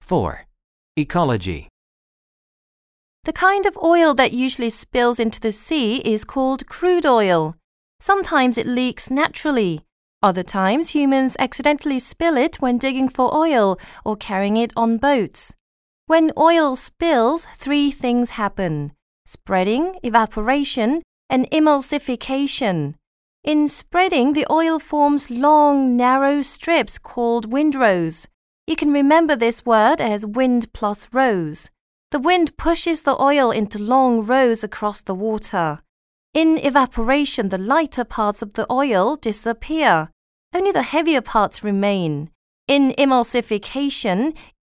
4. Ecology. The kind of oil that usually spills into the sea is called crude oil. Sometimes it leaks naturally. Other times, humans accidentally spill it when digging for oil or carrying it on boats. When oil spills, 3 things happen: spreading, evaporation, and emulsification. In spreading, the oil forms long, narrow strips called windrows. You can remember this word as wind plus rows. The wind pushes the oil into long rows across the water. In evaporation, the lighter parts of the oil disappear. Only the heavier parts remain. In emulsification,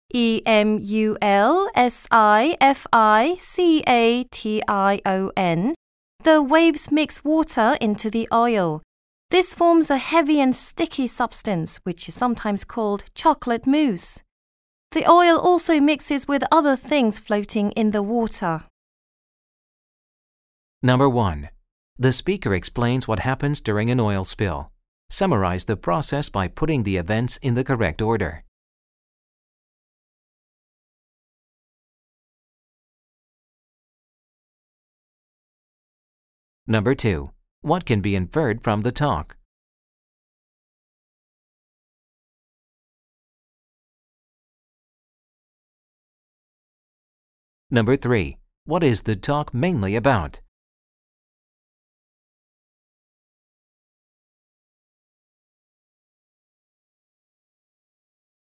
emulsification, the waves mix water into the oil. This forms a heavy and sticky substance, which is sometimes called chocolate mousse. The oil also mixes with other things floating in the water. Number 1. The speaker explains what happens during an oil spill. Summarize the process by putting the events in the correct order. Number 2. What can be inferred from the talk? Number 3. What is the talk mainly about?